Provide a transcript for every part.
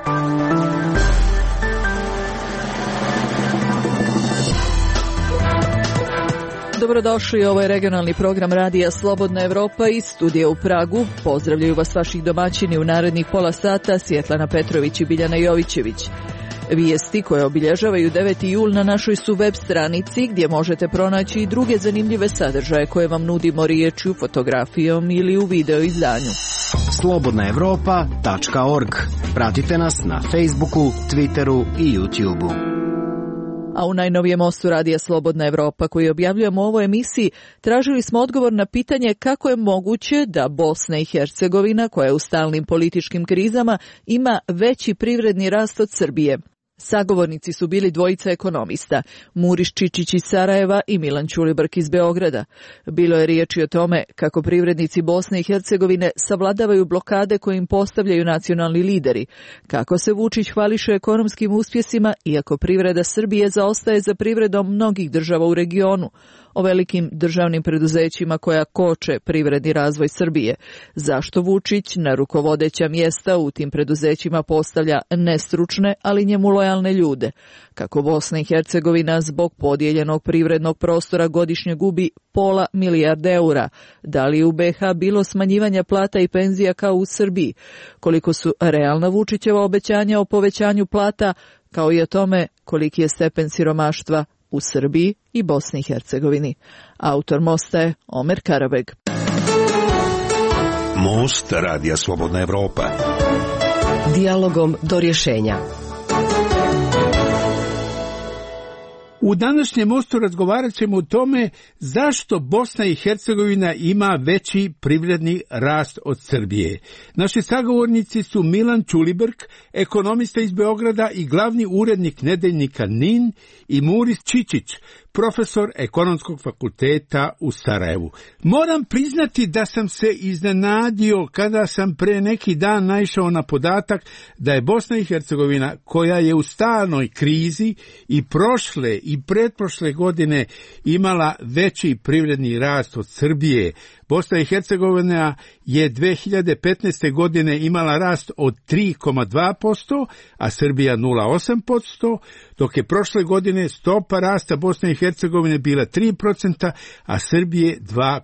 Dobrodošli, ovo je regionalni program Radija Slobodna Evropa iz studija u Pragu. Pozdravljaju vas vaših domaćini u narednih pola sata Svjetlana Petrović i Biljana Jovićević. Vijesti koje obilježavaju 9. jul na našoj su web stranici gdje možete pronaći i druge zanimljive sadržaje koje vam nudimo riječju, fotografijom ili u video izdanju. slobodnaevropa.org. Pratite nas na Facebooku, Twitteru i YouTubeu. A u najnovijem mostu Radija Slobodna Evropa koji objavljujemo u ovoj emisiji tražili smo odgovor na pitanje kako je moguće da Bosna i Hercegovina, koja je u stalnim političkim krizama, ima veći privredni rast od Srbije. Sagovornici su bili dvojica ekonomista, Muris Čičić iz Sarajeva i Milan Ćulibrk iz Beograda. Bilo je riječi o tome kako privrednici Bosne i Hercegovine savladavaju blokade koje im postavljaju nacionalni lideri, kako se Vučić hvališe ekonomskim uspjesima iako privreda Srbije zaostaje za privredom mnogih država u regionu, o velikim državnim preduzećima koja koče privredni razvoj Srbije, zašto Vučić na rukovodeća mjesta u tim preduzećima postavlja nestručne, ali njemu lojalne ljude, kako Bosna i Hercegovina zbog podijeljenog privrednog prostora godišnje gubi pola milijarde eura, da li je u BiH bilo smanjivanja plata i penzija kao u Srbiji, koliko su realna Vučićeva obećanja o povećanju plata, kao i o tome koliki je stepen siromaštva u Srbiji i Bosni i Hercegovini. Autor mosta je Omer Karabeg. Most Radija Slobodna Evropa. Dijalogom do rješenja. U današnjem mostu razgovarat ćemo o tome zašto Bosna i Hercegovina ima veći privredni rast od Srbije. Naši sagovornici su Milan Ćulibrk, ekonomista iz Beograda i glavni urednik nedeljnika NIN, i Muris Čičić, profesor Ekonomskog fakulteta u Sarajevu. Moram priznati da sam se iznenadio kada sam pre neki dan naišao na podatak da je Bosna i Hercegovina, koja je u stalnoj krizi i prošle i pretprošle godine imala veći privredni rast od Srbije. Bosna i Hercegovina je 2015. godine imala rast od 3,2%, a Srbija 0,8%, dok je prošle godine stopa rasta Bosne i Hercegovine bila 3%, a Srbije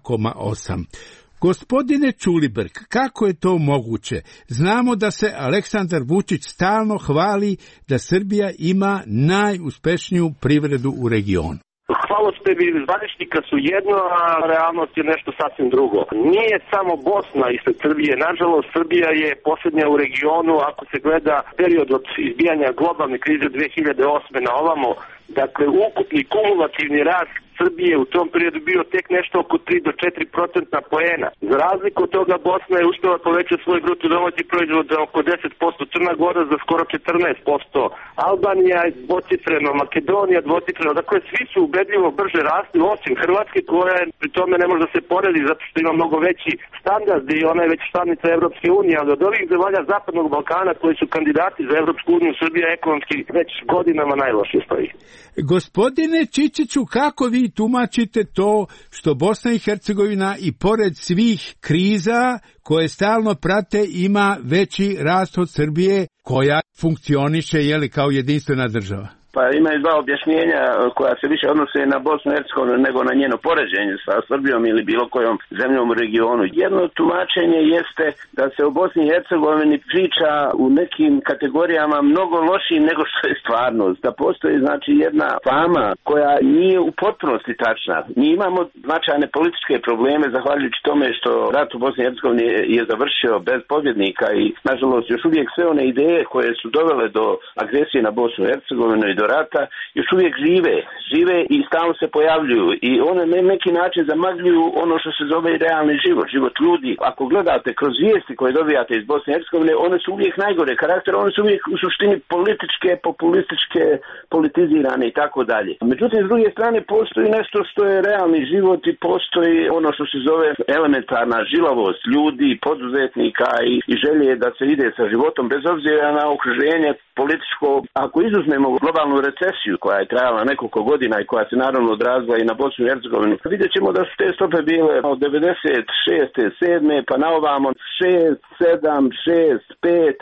2,8%. Gospodine Ćulibrk, kako je to moguće? Znamo da se Aleksandar Vučić stalno hvali da Srbija ima najuspješniju privredu u regionu. Hvalospevi zvaničnika su jedno, a realnost je nešto sasvim drugo. Nije samo Bosna ispred Srbije. Nažalost, Srbija je posljednja u regionu ako se gleda period od izbijanja globalne krize 2008. na ovamo. Dakle, ukupni kumulativni rast Srbije u tom periodu bio tek nešto oko 3 do 4% poena. Za razliku od toga Bosna je uspjela povećati svoj bruto domaći proizvod za oko 10%, Crna Gora za skoro 14%, Albanija je dvocifreno, Makedonija dvocifreno. Dakle, svi su ubedljivo brže rasli, osim Hrvatske, koja pri tome ne može da se poredi zato što ima mnogo veći standard i ona je već članica Evropske unije, ali od ovih zemalja Zapadnog Balkana koji su kandidati za Evropsku uniju, Srbija ekonomski već godinama najlošije stoji. Gospodine Čičiću, kako vi tumačite to što Bosna i Hercegovina i pored svih kriza koje stalno prate ima veći rast od Srbije, koja funkcioniše kao jedinstvena država? Pa imaju dva objašnjenja koja se više odnose na Bosnu i Hercegovinu nego na njeno poređenje sa Srbijom ili bilo kojom zemljom u regionu. Jedno tumačenje jeste da se o Bosni i Hercegovini priča u nekim kategorijama mnogo lošijim nego što je stvarnost. Da postoji jedna fama koja nije u potpunosti tačna. Mi imamo značajne političke probleme zahvaljujući tome što rat u Bosni i Hercegovini je završio bez pobjednika i nažalost još uvijek sve one ideje koje su dovele do agresije na Bosnu i Hercegovinu i do rata još uvijek žive i stalno se pojavljuju i one na neki način zamagljuju ono što se zove realni život ljudi. Ako gledate kroz vijesti koje dobijate iz Bosne i Hercegovine, one su uvijek najgore karaktera, one su uvijek u suštini političke, populističke, politizirane i tako dalje. Međutim, s druge strane postoji nešto što je realni život i postoji ono što se zove elementarna žilavost ljudi, poduzetnika i želje da se ide sa životom bez obzira na okruženje političko. Ako izuzmemo globalnu recesiju koja je trajala nekoliko godina i koja se naravno odrazila i na Bosnu i Hercegovinu, vidjet ćemo da su te stope bile od 96. 7. pa na ovamo 6, 7, 6, 5,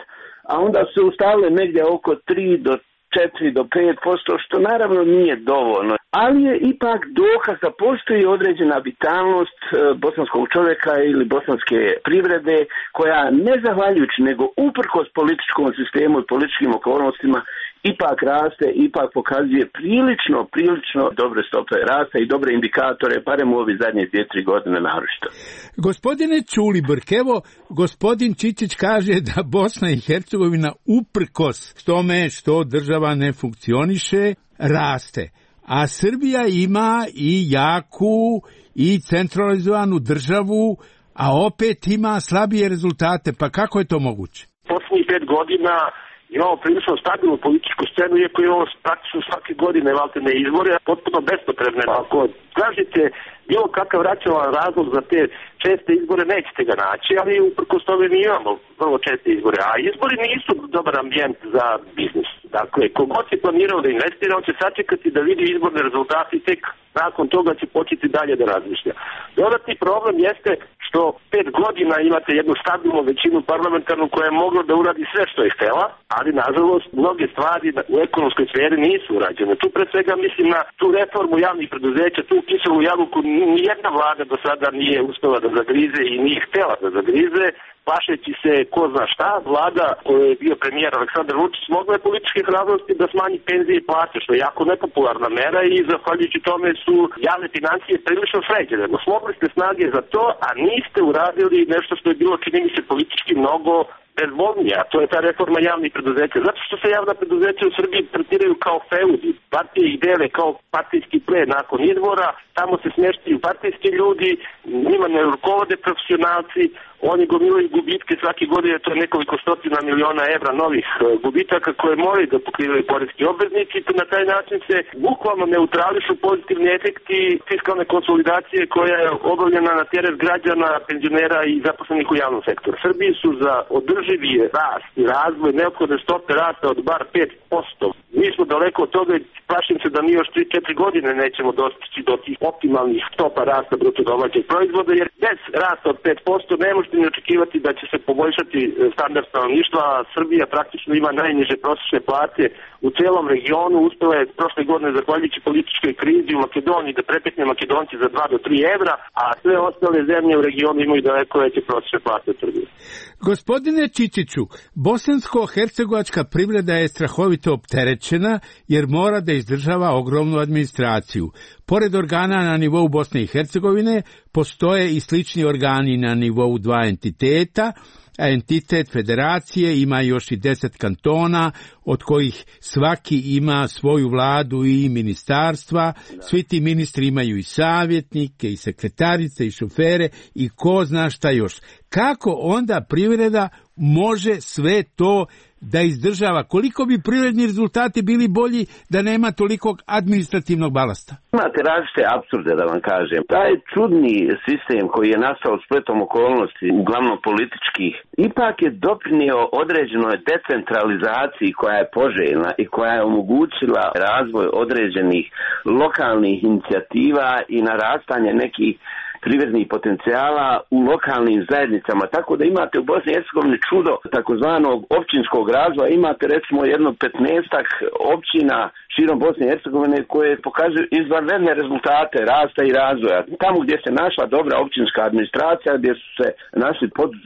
a onda su ustalile negdje oko 3 do 4 do 5%, što naravno nije dovoljno, ali je ipak dokaz da postoji određena vitalnost bosanskog čovjeka ili bosanske privrede koja ne zahvaljujući nego uprkos političkom sistemu i političkim okolnostima ipak raste, ipak pokazuje prilično dobre stope rasta i dobre indikatore, barem u ovih zadnje 2-3 godine naročito. Gospodine Ćulibrk, evo, gospodin Čičić kaže da Bosna i Hercegovina uprkos tome što država ne funkcioniše, raste. A Srbija ima i jaku i centralizovanu državu, a opet ima slabije rezultate. Pa kako je to moguće? Posljednjih 5 godina imamo prilično stabilnu političku scenu, iako je ovo praktično svake godine valtene izbore, potpuno bespotrebne. Ako tražite bilo kakav racionalan razlog za te česte izbore, nećete ga naći, ali uprkos tome mi imamo vrlo česte izbore. A izbori nisu dobar ambijent za biznis. Dakle, kogod se planirao da investira, on će sačekati da vidi izborne rezultate i tek nakon toga će početi dalje da razmišlja. Dodatni problem jeste što 5 godina imate jednu stabilnu većinu parlamentarnu koja je mogla da uradi sve što je htela, ali nažalost mnoge stvari u ekonomskoj sferi nisu urađene. Tu pre svega mislim na tu reformu javnih preduzeća, tu kiselu jabuku nijedna vlada do sada nije uspela da zagrize i nije htela da zagrize, plašeći se ko zna šta. Vlada koja je bio premijer Aleksandar Vučić mogla je političke hrabrosti da smanji penzije i plate, što je jako nepopularna mera i zahvaljujući tome su javne financije prilično sređene. No smogli ste snage za to, a niste uradili nešto što je bilo, čini mi se, politički mnogo bezbolnije, a to je ta reforma javnih preduzeća. Zato što se javna preduzeća u Srbiji tretiraju kao feudi. Partije ih dele kao partijski plen nakon izbora, tamo se smještaju partijski ljudi, njima ne rukovode profesionalci, oni gomilaju gubitke svake godine, to je nekoliko stotina miliona evra novih gubitaka koje moraju da pokrivaju poreski obveznici i na taj način se bukvalno neutrališu pozitivni efekti fiskalne konsolidacije koja je obavljena na teret građana, penzionera i zaposlenih u javnom sektoru. Srbiji su za održivi rast i razvoj neophodne stope rasta od bar 5%. Mi smo daleko od toga i plašim se da mi još 3-4 godine nećemo dostići do tih optimalnih stopa rasta bruto domaćeg proizvoda, jer bez rasta od 5% ne možete ni očekivati da će se poboljšati standard stanovništva. Srbija praktično ima najniže prosječne plate u celom regionu, uspela je prošle godine zahvaljujući političkoj krizi u Makedoniji da prepekne Makedonci za 2 do 3 evra, a sve ostale zemlje u regionu imaju daleko veće prosječne plate od Srbije. Gospodine Čičiću, bosansko-hercegovačka privreda je strahovito opterećena jer mora da izdržava ogromnu administraciju. Pored organa na nivou Bosne i Hercegovine, postoje i slični organi na nivou 2 entiteta, a entitet federacije ima još i 10 kantona, od kojih svaki ima svoju vladu i ministarstva. Svi ti ministri imaju i savjetnike, i sekretarice, i šofere, i ko zna šta još. Kako onda privreda može sve to da izdržava? Koliko bi privredni rezultati bili bolji da nema tolikog administrativnog balasta? Imate različite apsurde, da vam kažem. Taj čudni sistem koji je nastao spletom okolnosti, uglavnom političkih, ipak je doprinio određenoj decentralizaciji koja je poželjna i koja je omogućila razvoj određenih lokalnih inicijativa i narastanje nekih privrednih potencijala u lokalnim zajednicama, tako da imate u Bosni i Hercegovini čudo takozvanog općinskog razvoja, imate recimo jedno 15-ak općina širom Bosne i Hercegovine koje pokazuju izvanredne rezultate rasta i razvoja. Tamo gdje se našla dobra općinska administracija, gdje su se našli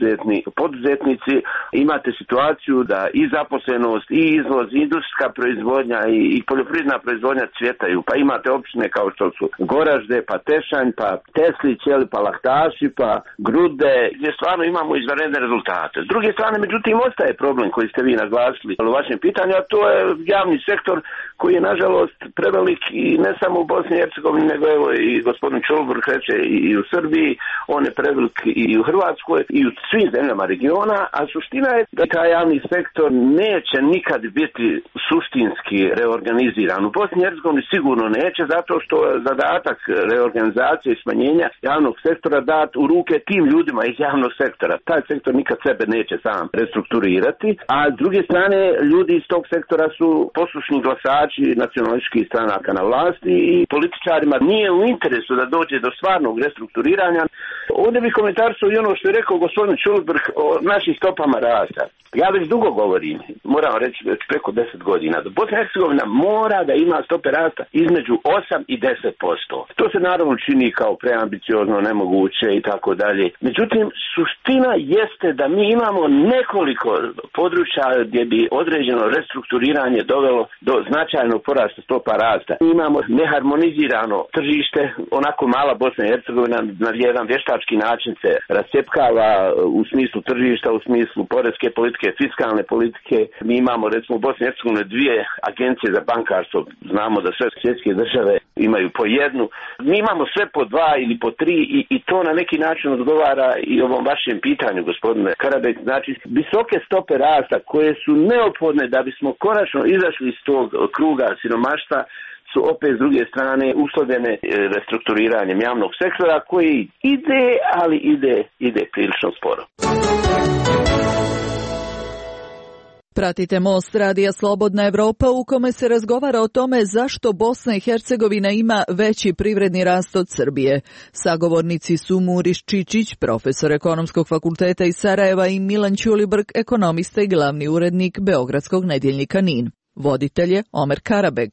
poduzetnici, imate situaciju da i zaposlenost, i izvoz, i industrijska proizvodnja i poljoprivredna proizvodnja cvjetaju. Pa imate općine kao što su Goražde, pa Tešanj, pa Teslić, pa Lahtaši, pa Grude, gdje stvarno imamo izvanredne rezultate. S druge strane, međutim, ostaje problem koji ste vi naglasili u vašem pitanju, a to je javni sektor koji je nažalost prevelik i ne samo u Bosni i Hercegovini, nego evo i gospodin Ćulibrk reče i u Srbiji, on je prevelik i u Hrvatskoj i u svim zemljama regiona, a suština je da taj javni sektor neće nikad biti suštinski reorganiziran. U Bosni i Hercegovini sigurno neće, zato što zadatak reorganizacije i smanjenja javnog sektora dat u ruke tim ljudima iz javnog sektora. Taj sektor nikad sebe neće sam restrukturirati, a s druge strane ljudi iz tog sektora su poslušni glasači nacionalističkih stranaka na vlasti i političarima nije u interesu da dođe do stvarnog restrukturiranja. Ovdje bih komentarisao i ono što je rekao gospodin Čulibrk o našim stopama rasta. Ja već dugo govorim, moram reći već preko 10 godina, da Bosna i Hercegovina mora da ima stope rasta između 8 i 10%. To se naravno čini kao preambiciozno, nemoguće i tako dalje. Međutim, suština jeste da mi imamo nekoliko područja gdje bi određeno restrukturiranje dovelo do značajnog porasta stopa rasta. Mi imamo neharmonizirano tržište, onako mala Bosna i Hercegovina na jedan vještački način se rascepkava u smislu tržišta, u smislu poreske politike, fiskalne politike. Mi imamo recimo u Bosni i Hercegovini 2 agencije za bankarstvo. Znamo da sve svjetske države imaju po jednu. Mi imamo sve po 2 ili po 3 i to na neki način odgovara i ovom vašem pitanju, gospodine Karabek. Znači, visoke stope rasta koje su neophodne da bismo konačno izašli iz tog kruga siromaštva su opet s druge strane uslovljene restrukturiranjem javnog sektora koji ide, ali ide prilično sporo. Pratite Most radija Slobodna Evropa u kome se razgovara o tome zašto Bosna i Hercegovina ima veći privredni rast od Srbije. Sagovornici su Muriš Čičić, profesor Ekonomskog fakulteta iz Sarajeva i Milan Ćulibrk, ekonomista i glavni urednik Beogradskog nedjeljnika NIN. Voditelj je Omer Karabeg.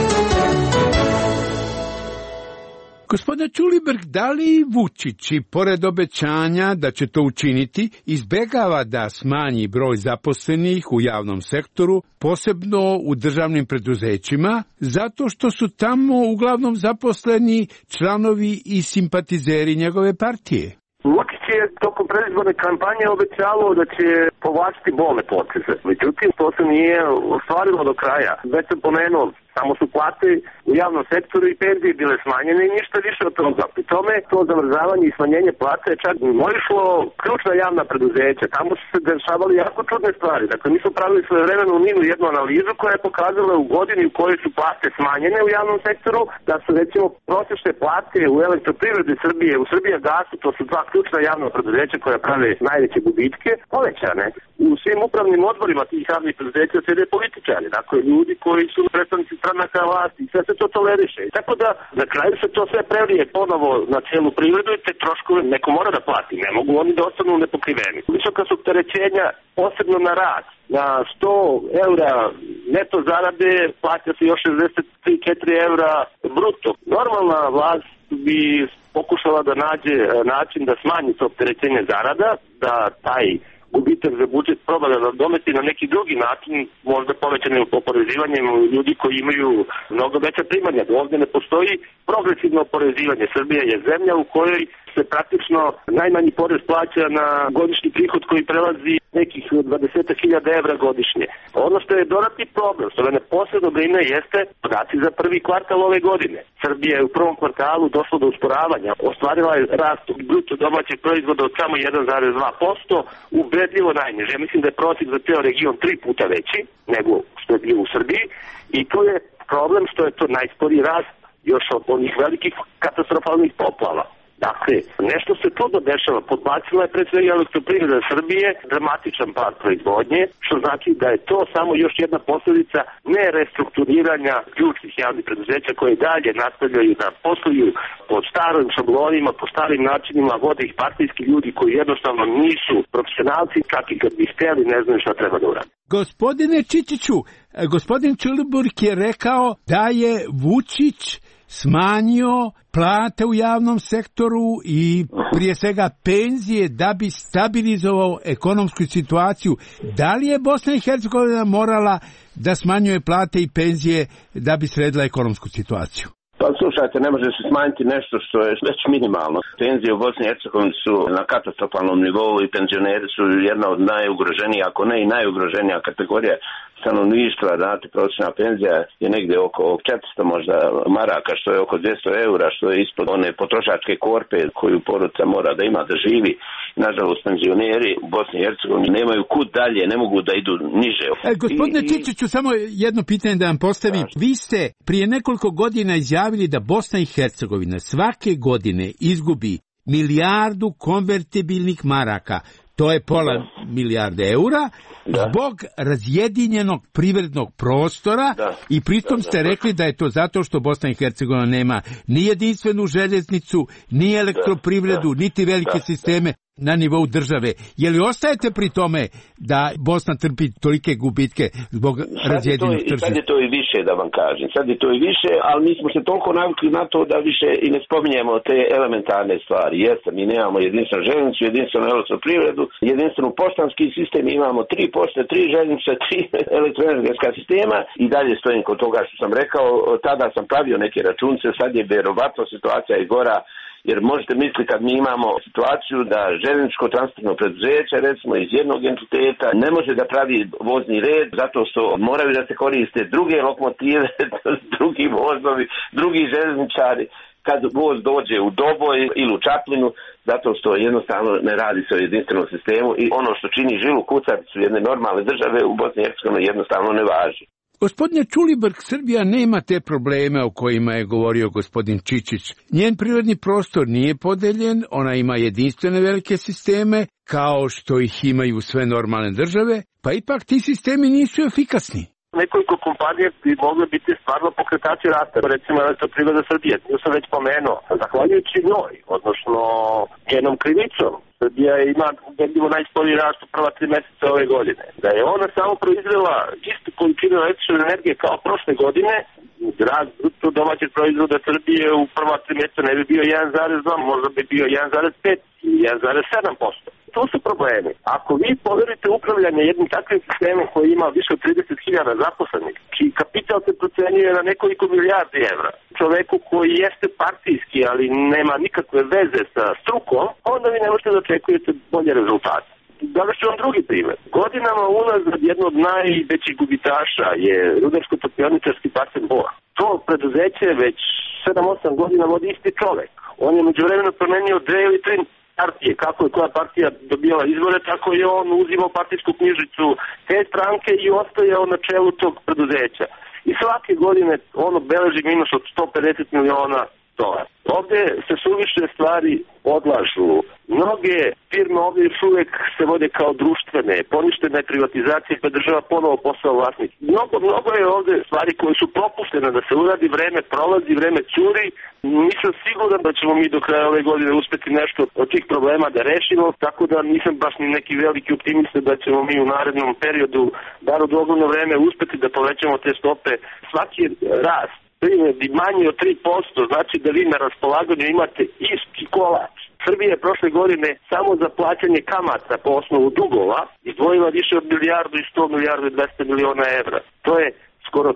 Gospodine Ćulibrk, da li Vučić, pored obećanja da će to učiniti, izbegava da smanji broj zaposlenih u javnom sektoru, posebno u državnim preduzećima, zato što su tamo uglavnom zaposleni članovi i simpatizeri njegove partije? Vučić je tokom predizborne kampanje obećavao da će povlačiti bolne poteze. Međutim, to se nije ostvarilo do kraja. Već sam pomenuo, samo su plate u javnom sektoru i penzije bile smanjene i ništa više od toga. Pri tome to zamrzavanje i smanjenje plate je čak mimoišlo ključna javna preduzeća. Tamo su se dešavali jako čudne stvari. Dakle, mi smo pravili svojevremeno u NIN-u jednu analizu koja je pokazala u godini u kojoj su plate smanjene u javnom sektoru, da su recimo prosječne plate u elektroprivredi Srbije, u Srbijagasu, to su 2 ključna javna preduzeća koja prave najveće gubitke, povećane. U svim upravnim odborima tih javnih preduzeća sede političari, dakle ljudi koji su predstavnici stranaka vlasti i sve se to toleriše. Tako da na kraju se to sve prelije ponovo na cijelu privredu i te troškove neko mora da plati. Ne mogu oni da ostanu nepokriveni. Visoka su opterećenja posebno na rad. Na 100 eura neto zarade plaća se još 63-4 eura bruto. Normalna vlast bi pokušala da nađe način da smanji to opterećenje zarada, da taj gubitak za budžet proba da dometi na neki drugi način, možda povećanim oporezivanjem ljudi koji imaju mnogo veća primanja. Ovdje ne postoji progresivno oporezivanje. Srbija je zemlja u kojoj se praktično najmanji porez plaća na godišnji prihod koji prelazi nekih 20.000 evra godišnje. Ono što je dodatni problem, što me posebno brine, jeste podaci za prvi kvartal ove godine. Srbija je u prvom kvartalu došla do usporavanja, ostvarila je rast bruto domaćeg proizvoda od samo 1,2%, ubedljivo najniže. Ja mislim da je prosjek za ceo region 3 puta veći nego što je bio u Srbiji i to je problem što je to najsporiji rast još od onih velikih katastrofalnih poplava. Dakle, nešto se čudno dešava. Podbacila je pred svega elektroprivreda Srbije dramatičan pad proizvodnje, što znači da je to samo još jedna posljedica nerestrukturiranja ključnih javnih preduzeća koje dalje nastavljaju da posluju pod starim šablonima, po starim načinima, vode ih partijski ljudi koji jednostavno nisu profesionalci, čak i kad bi htjeli ne znaju šta treba da uradi. Gospodine Čičiću, gospodin Ćulibrk je rekao da je Vučić smanjio plate u javnom sektoru i prije svega penzije da bi stabilizovao ekonomsku situaciju. Da li je Bosna i Hercegovina morala da smanjuje plate i penzije da bi sredila ekonomsku situaciju? Pa slušajte, ne može se smanjiti nešto što je već minimalno. Penzije u Bosni i Hercegovini su na katastrofalnom nivou i penzioneri su jedna od najugroženijih, ako ne i najugroženija kategorija stanovništva. Znate, prosječna penzija je negdje oko 400 možda maraka, što je oko 200 eura, što je ispod one potrošačke korpe koju porodica mora da ima da živi. Nažalost, penzioneri u Bosni i Hercegovini nemaju kud dalje, ne mogu da idu niže. Gospodine Čičiću, samo jedno pitanje da vam postavim. Vi ste prije nekoliko godina izjavili da Bosna i Hercegovina svake godine izgubi milijardu konvertibilnih maraka. To je pola milijarde eura, zbog razjedinjenog privrednog prostora i pritom ste rekli da je to zato što Bosna i Hercegovina nema ni jedinstvenu željeznicu, ni elektroprivredu, niti velike sisteme na nivou države. Je li ostajete pri tome da Bosna trpi tolike gubitke zbog razjedinjenog tržišta? Sad je to i više, da vam kažem. Sad je to i više, ali mi smo se toliko navikli na to da više i ne spominjemo te elementarne stvari. Jeste, mi nemamo jedinstvenu željeznicu, jedinstvenu elektroprivredu, jedinstvenu poštanski sistem, imamo 3 pošte, 3 željeznice, 3 elektroenergetska sistema i dalje stojim kod toga što sam rekao. Tada sam pravio neke računice, sad je verovatno situacija i gora. Jer možete misliti kad mi imamo situaciju da željezničko transportno preduzeće, recimo iz jednog entiteta, ne može da pravi vozni red zato što moraju da se koriste druge lokomotive, drugi vozovi, drugi željezničari. Kad voz dođe u Doboj ili u Čapljinu, zato što jednostavno ne radi se o jedinstvenom sistemu i ono što čini žilu kucavicu jedne normalne države u Bosni i Hercegovini jednostavno ne važi. Gospodine Čulibrk, Srbija nema te probleme o kojima je govorio gospodin Čičić. Njen prirodni prostor nije podeljen, ona ima jedinstvene velike sisteme, kao što ih imaju sve normalne države, pa ipak ti sistemi nisu efikasni. Nekoliko kompanija bi mogle biti stvarno pokretači rasta, recimo Elektroprivreda Srbije, to sam već pomenuo. Zahvaljujući njoj, odnosno njenom krivicom, Srbija ima ubedljivo najsporiji rast u prva 3 mjeseca ove godine. Da je ona samo proizvela istu količinu električne energije kao prošle godine, rast bruto domaćeg proizvoda Srbije u prva 3 mjeseca ne bi bio 1,2, možda bi bio 1,5 i 1,7%. To su problemi. Ako vi poverite upravljanje jednim takvim sistemom koji ima više od 30.000 zaposlenih, čiji kapital se procenjuje na nekoliko milijardi evra, čoveku koji jeste partijski, ali nema nikakve veze sa strukom, onda vi ne možete da očekujete bolje rezultate. Danas ću vam drugi primjer. Godinama unazad jedno od najvećih gubitaša je rudarsko-topioničarski basen Bor. To preduzeće već 7-8 godina vodi isti čovek. On je međuvremeno promenio 2 ili 3 partije. Kako je koja partija dobijala izbore, tako je on uzimao partijsku knjižicu te stranke i ostajao na čelu tog preduzeća. I svake godine ono beleži minus od 150 miliona dolara. Ovdje se suviše stvari odlažu. Mnoge firme ovdje još uvijek se vode kao društvene, poništena je privatizacija pa država ponovo postala vlasnik. Mnogo je ovdje stvari koje su propuštene da se uradi, vreme prolazi, vreme curi. Nisam siguran da ćemo mi do kraja ove godine uspjeti nešto od tih problema da rešimo, tako da nisam baš ni neki veliki optimista da ćemo mi u narednom periodu, bar u dovoljno vreme, uspjeti da povećamo te stope. Svaki rast privredi manji od 3%, znači da vi na raspolaganju imate isti kolač. Srbija je prošle godine samo za plaćanje kamata po osnovu dugova izdvojila više od milijardu i 100 milijardu i 200 miliona evra. To je skoro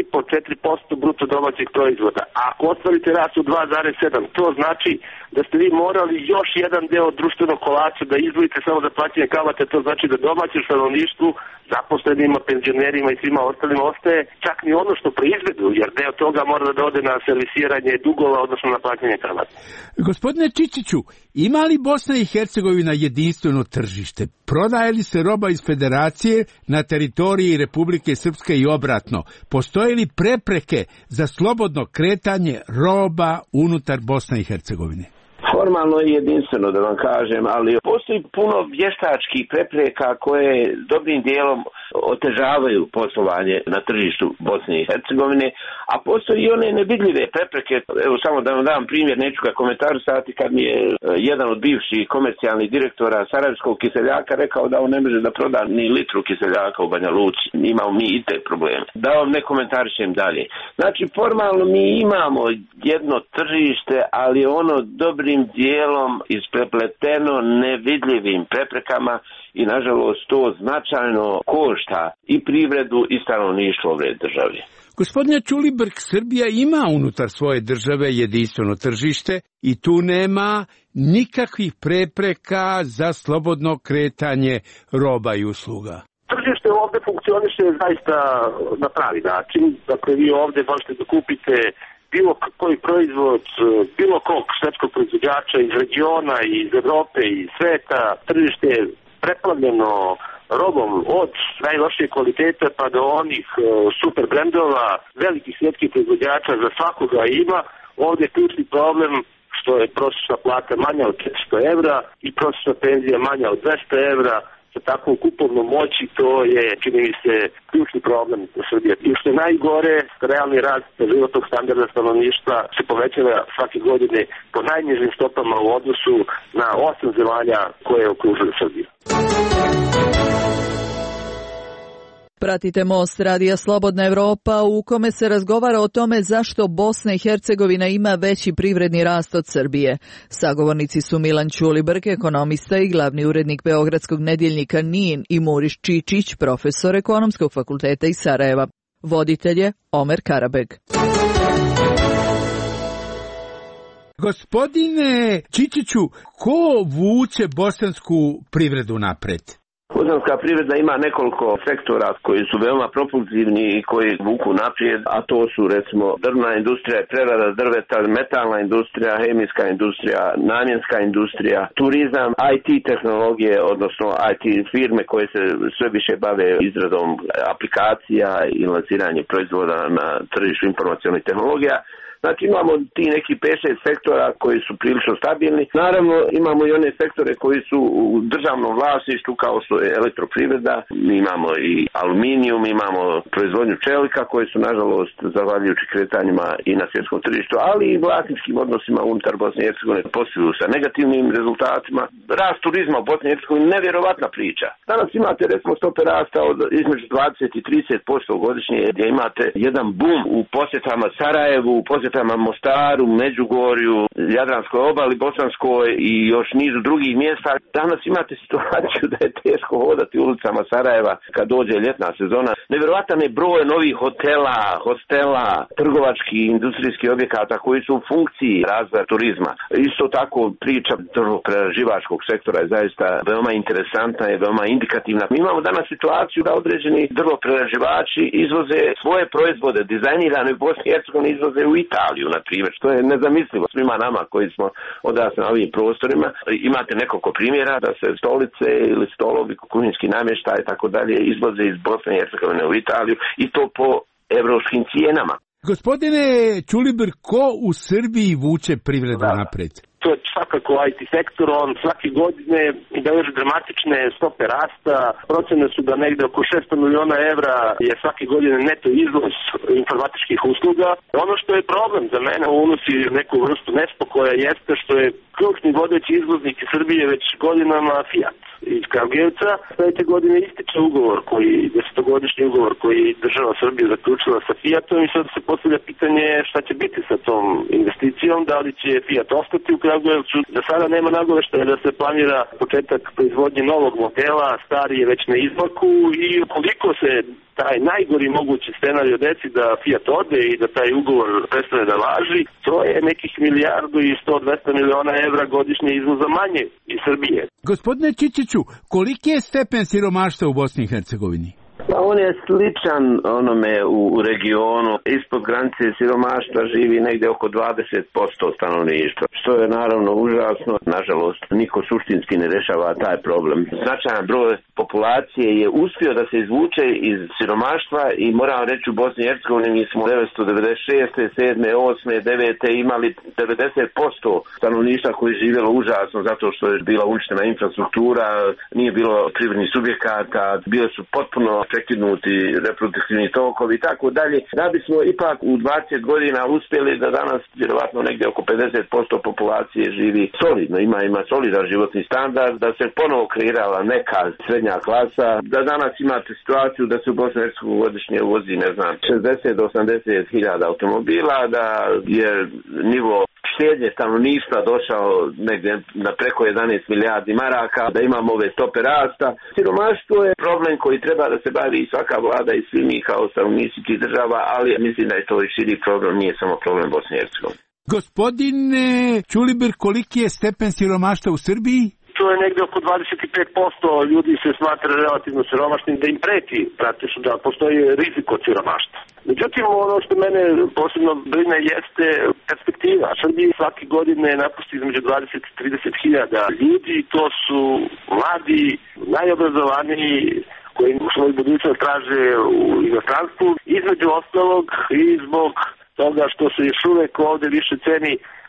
3,4% bruto domaćeg proizvoda. A ako ostvarite rast u 2,7, to znači da ste vi morali još jedan deo društvenog kolača da izdvojite samo za plaćanje kamate, to znači da domaćem stanovništvu, zaposlenima, penzionerima i svima ostalima ostaje čak ni ono što proizvedu, jer deo toga mora da ode na servisiranje dugova, odnosno na plaćanje kamata. Gospodine Čičiću, ima li Bosna i Hercegovina jedinstveno tržište? Prodaje li se roba iz Federacije na teritoriji Republike Srpske i obratno? Postoje li prepreke za slobodno kretanje roba unutar Bosne i Hercegovine? Formalno je jedinstveno, da vam kažem, ali postoji puno vještačkih prepreka koje dobrim dijelom otežavaju poslovanje na tržištu Bosne i Hercegovine, a postoji i one nevidljive prepreke. Evo samo da vam dam primjer, neću ga komentarisati, kad mi je jedan od bivših komercijalnih direktora Sarajevskog kiseljaka rekao da on ne može da proda ni litru kiseljaka u Banja Luci. Imamo mi i te probleme. Da vam ne komentarišem dalje. Znači, formalno mi imamo jedno tržište, ali ono dobrim dijelom isprepleteno nevidljivim preprekama i nažalost to značajno košta i privredu i stanovništvo ove države. Gospodine Čulibrk, Srbija ima unutar svoje države jedinstveno tržište i tu nema nikakvih prepreka za slobodno kretanje roba i usluga. Tržište ovdje funkcioniše zaista na pravi način. Dakle, vi ovdje možete da kupite bilo koji proizvod, bilo kog svetskog proizvođača iz regiona, iz Evrope, iz sveta. Tržište je preplavljeno robom od najlošije kvalitete pa do onih super brendova, velikih svjetskih proizvođača, za svakoga ima. Ovdje je ključni problem što je prosječna plata manja od 400 evra i prosječna penzija manja od 200 evra, sa takvom kupovnom moći, to je, čini mi se, ključni problem u Srbiji. I što je najgore, realni rast životnog standarda stanovništva se povećava svake godine po najnižim stopama u odnosu na 8 zemalja koje okružuju Srbiju. Pratite Most radija Slobodna Evropa u kome se razgovara o tome zašto Bosna i Hercegovina ima veći privredni rast od Srbije. Sagovornici su Milan Ćulibrk, ekonomista i glavni urednik beogradskog nedjeljnika NIN, i Muriš Čičić, profesor Ekonomskog fakulteta iz Sarajeva. Voditelj je Omer Karabeg. Gospodine Čičiću, ko vuče bosansku privredu napred? Bosanska privreda ima nekoliko sektora koji su veoma propulzivni i koji vuku naprijed, a to su recimo drvna industrija, prerada drveta, metalna industrija, hemijska industrija, namjenska industrija, turizam, IT tehnologije, odnosno IT firme koje se sve više bave izradom aplikacija i lansiranje proizvoda na tržištu informacionalnih tehnologija. Znači imamo ti neki 5-6 sektora koji su prilično stabilni. Naravno imamo i one sektore koji su u državnom vlasništvu kao što je elektroprivreda, mi imamo i aluminijum, imamo proizvodnju čelika koji su nažalost zahvaljujući kretanjima i na svjetskom tržištu, ali i vlasničkim odnosima unutar Bosne i Hercegovine posluju sa negativnim rezultatima. Rast turizma u Bosni i Hercegovini nevjerovatna priča. Danas imate recimo stope rasta od između 20 i 30% godišnje, gdje imate jedan boom u posjetama Sarajevu, u posjetama Mostaru, Međugorju, Jadranskoj obali, Bosanskoj i još nizu drugih mjesta. Danas imate situaciju da je teško hodati ulicama Sarajeva kad dođe ljetna sezona. Nevjerovatan je broj novih hotela, hostela, trgovačkih, industrijskih objekata koji su u funkciji razvoja turizma. Isto tako priča drvoprerađivačkog sektora je zaista veoma interesantna i veoma indikativna. Mi imamo danas situaciju da određeni drvoprerađivači izvoze svoje proizvode dizajnirane u Bosni i Hercegovini, izvoze u Italiju, na primjer, što je nezamislivo svima nama koji smo odrasli na ovim prostorima. Imate nekoliko primjera da se stolice ili stolovi, kuhinjski namještaj i tako dalje izvoze iz Bosne i Hercegovine u Italiju i to po evropskim cijenama. Gospodine Ćulibrk, ko u Srbiji vuče privredu napred? To je svakako IT sektor, on svake godine beleži dramatične stope rasta. Procene su da negde oko 600 miliona evra je svake godine neto izvoz informatičkih usluga. Ono što je problem za mene unosi neku vrstu nespokoja jeste što je ključni vodeći izvoznik iz Srbije već godinama Fiat iz Kragujevca. Sledeće godine ističe ugovor, 10-godišnji ugovor koji država Srbije zaključila sa Fiatom i sad se postavlja pitanje šta će biti sa tom investicijom, da li će Fiat ostati u Kragujevcu. Da sada nema nagoveštaja da se planira početak proizvodnje novog modela, stari je već na izmaku i ukoliko se taj najgori mogući scenarij desi da Fiat ode i da taj ugovor prestane da važi, to je nekih 1.100-200 miliona evra godišnje izvoza manje iz Srbije. Gospodine Čičiću, koliki je stepen siromaštva u Bosni i Hercegovini? Pa on je sličan onome u regionu. Ispod granice siromaštva živi negdje oko 20% stanovništva, što je naravno užasno. Nažalost, niko suštinski ne rešava taj problem. Značajan broj populacije je uspio da se izvuče iz siromaštva i moram reći u Bosni i Hercegovini mi smo 1996. 7. 8. 9. imali 90% stanovništva koji je živjelo užasno zato što je bila uništena infrastruktura, nije bilo privrednih subjekata, bile su potpuno prekinuti reproduktivni tokovi i tako dalje. Da bismo ipak u 20 godina uspjeli da danas vjerovatno negdje oko 50% populacije živi solidno, ima solidan životni standard, da se ponovo kreirala neka srednja klasa, da danas imate situaciju da se u Bosni i Hercegovini godišnje uvozi, 60 do 80 hiljada automobila, da je nivo štednje stanovništva došao negdje na preko 11 milijardi maraka, da imamo ove stope rasta. Siromaštvo je problem koji treba da se bavi i svaka vlada i svi mi kao stanovnici tih država, ali mislim da je to i širi problem, nije samo problem Bosne i Hercegovine. Gospodine Ćulibrk, koliki je stepen siromaštva u Srbiji? To je negdje oko 25% ljudi se smatra relativno siromašnim, da im preti praktično da postoji rizik od siromaštva. Međutim, ono što mene posebno brine jeste perspektiva. Srbiji svake godine napusti između 20 i 30 hiljada ljudi, to su mladi, najobrazovaniji, koji svoju budućnost traže u inostranstvu, između ostalog i zbog toga što se još uvek ovdje više ceni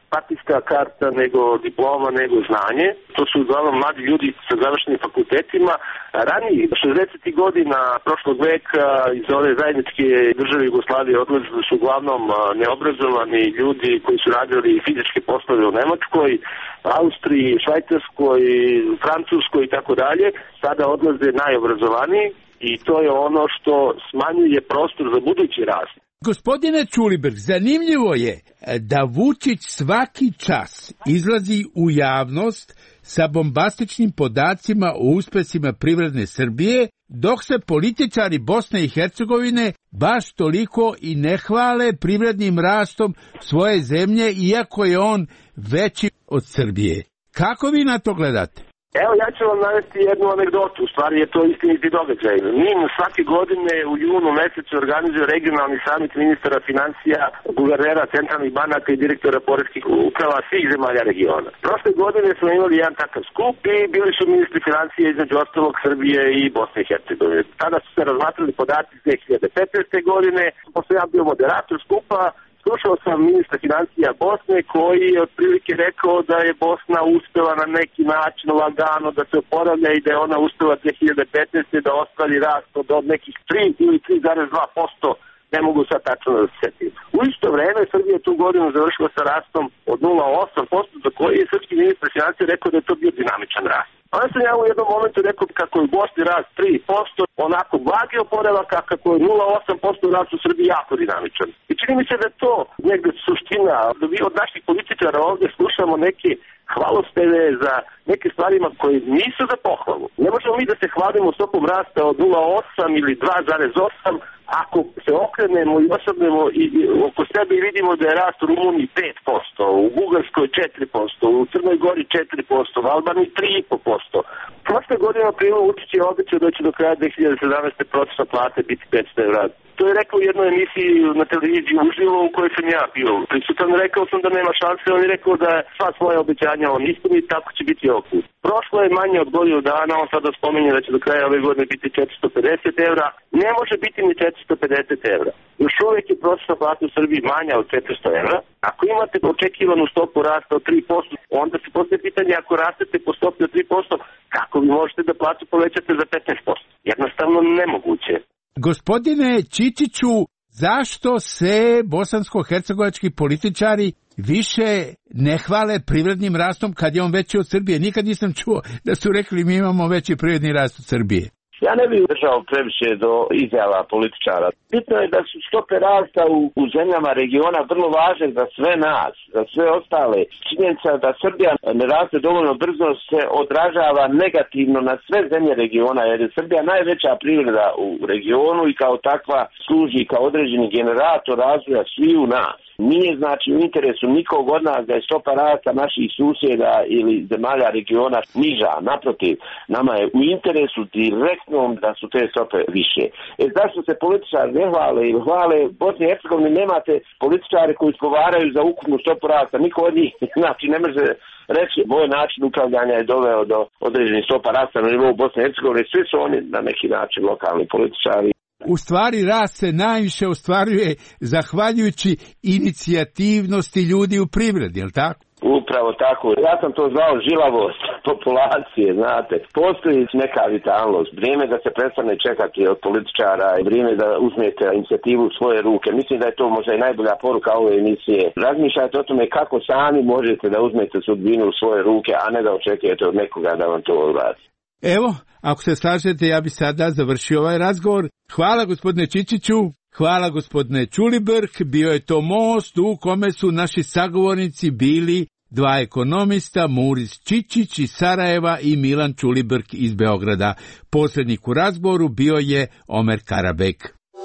partijska karta, nego diploma, nego znanje. To su uglavnom mladi ljudi sa završenim fakultetima. Ranije, 60. godina prošlog veka, iz ove zajedničke države Jugoslavije odlazili su uglavnom neobrazovani ljudi koji su radili fizičke poslove u Nemačkoj, Austriji, Švajcarskoj, Francuskoj i tako dalje. Sada odlaze najobrazovaniji i to je ono što smanjuje prostor za budući rast. Gospodine Ćulibrk, zanimljivo je da Vučić svaki čas izlazi u javnost sa bombastičnim podacima o uspesima privredne Srbije, dok se političari Bosne i Hercegovine baš toliko i ne hvale privrednim rastom svoje zemlje, iako je on veći od Srbije. Kako vi na to gledate? Evo, ja ću vam navesti jednu anegdotu, u stvari je to istiniti događaj. NIM svake godine u junu mesecu organizuje regionalni samit ministara financija, guvernera centralnih banaka i direktora poreskih uprava svih zemalja regiona. Prošle godine smo imali jedan takav skup i bili su ministri financija između ostalog Srbije i Bosne i Hercegovine. Tada su se razmatrali podaci iz 2015. godine, pošto ja bio moderator skupa. Slušao sam ministra financija Bosne koji je otprilike rekao da je Bosna uspela na neki način lagano da se oporavlja i da je ona uspela 2015. da ostvari rast od nekih 3 ili 3,2%, ne mogu sad tačno da se setim. U isto vreme Srbija je tu godinu završila sa rastom od 0,8%, za koji je srpski ministar financija rekao da je to bio dinamičan rast. Onda sam ja u jednom momentu rekao kako je u Bosni rast 3%, onako blagi oporavak, a kako je 0,8% rast u Srbiji jako dinamičan. I čini mi se da je to negde suština, da vi od naših političara ovdje slušamo neke hvalospeve za neke stvarima koje nisu za pohvalu. Ne možemo mi da se hvalimo stopom rasta od 0,8 ili 2,8, ako se okrenemo i osobnemo i oko sebe i vidimo da je rast u Rumuniji 5%, u Bugarskoj 4%, u Crnoj Gori 4%, u Albaniji 3,5%. Prošle godine u aprilu Vučić je obećao da će do kraja 2017. prosječna plata biti 500 evra. To je rekao u jednoj emisiji na televiziji uživo u kojoj sam ja bio prisutan. Rekao sam da nema šanse, on je rekao da sva svoje obećanja on ispuni i tako će biti ovog puta. Prošlo je manje od godinu dana, on sada spominje da će do kraja ove godine biti 450 evra. Ne može biti ni 450 evra. Još uvijek je prosječna plata u Srbiji manja od 400 evra. Ako imate očekivanu stopu rasta od 3%, onda se postoje pitanje, ako rastete po stopi od 3%, kako vi možete da platu povećate za 15%? Jednostavno nemoguće. Gospodine Čičiću, zašto se bosansko-hercegovački političari više ne hvale privrednim rastom kad je on veći od Srbije? Nikad nisam čuo da su rekli mi imamo veći privredni rast od Srbije. Ja ne bih držao previše do izjava političara. Bitno je da su stope rasta u zemljama regiona vrlo važne za sve nas, za sve ostale. Činjenica da Srbija ne raste dovoljno brzo se odražava negativno na sve zemlje regiona, jer je Srbija najveća privreda u regionu i kao takva služi kao određeni generator razvoja sviju nas. Nije znači u interesu nikog od nas da je stopa rasta naših susjeda ili zemalja regiona niža. Naprotiv, nama je u interesu direktnom da su te stope više. Zašto se političari ne hvale ili hvale? U Bosni i Hercegovini nemate političare koji izgovaraju za ukupnu stopu rasta. Niko od njih znači ne može reći moj način upravljanja je doveo do određenih stopa rasta na nivou Bosne i Hercegovine. Svi su oni na neki način lokalni političari. U stvari rast se najviše ostvaruje zahvaljujući inicijativnosti ljudi u privredi, je li tako? Upravo tako. Ja sam to zvao žilavost populacije, znate. Postoji neka vitalnost. Vrijeme da se prestane čekati od političara i vrijeme da uzmete inicijativu u svoje ruke. Mislim da je to možda i najbolja poruka ove emisije. Razmišljajte o tome kako sami možete da uzmete sudbinu u svoje ruke, a ne da očekujete od nekoga da vam to vrati. Evo, ako se slažete, ja bi sada završio ovaj razgovor. Hvala gospodine Čičiću, hvala gospodine Ćulibrk, bio je to most u kome su naši sagovornici bili dva ekonomista, Muris Čičić iz Sarajeva i Milan Ćulibrk iz Beograda. Posrednik u razgovoru bio je Omer Karabek.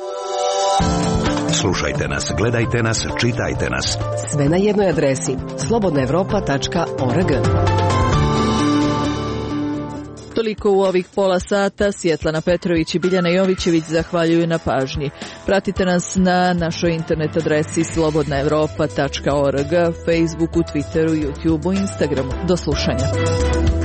Slušajte nas, gledajte nas, čitajte nas. Sve na jednoj adresi slobodnaevropa.org. Toliko u ovih pola sata. Svjetlana Petrović i Biljana Jovićević zahvaljuju na pažnji. Pratite nas na našoj internet adresi slobodnaevropa.org, Facebooku, Twitteru, YouTubeu, Instagramu. Do slušanja.